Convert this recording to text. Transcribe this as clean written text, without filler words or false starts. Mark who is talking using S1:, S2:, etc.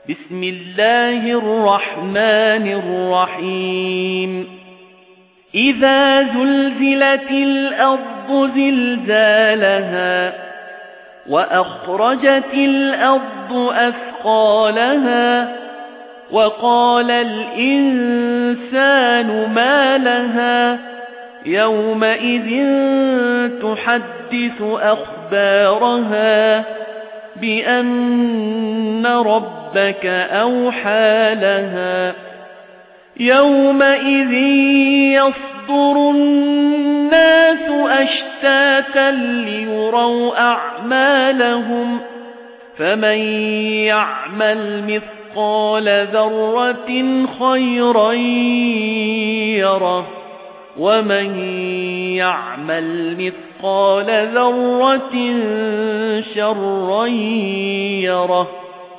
S1: بسم الله الرحمن الرحيم إذا زلزلت الأرض زلزالها وأخرجت الأرض أثقالها وقال الإنسان ما لها يومئذ تحدث أخبارها بأن ربك أوحى لها يومئذ يصدر الناس أشتاتا ليروا أعمالهم فمن يعمل مثقال ذرة خيرا يره ومن يعمل مثقال ذرة شرا يره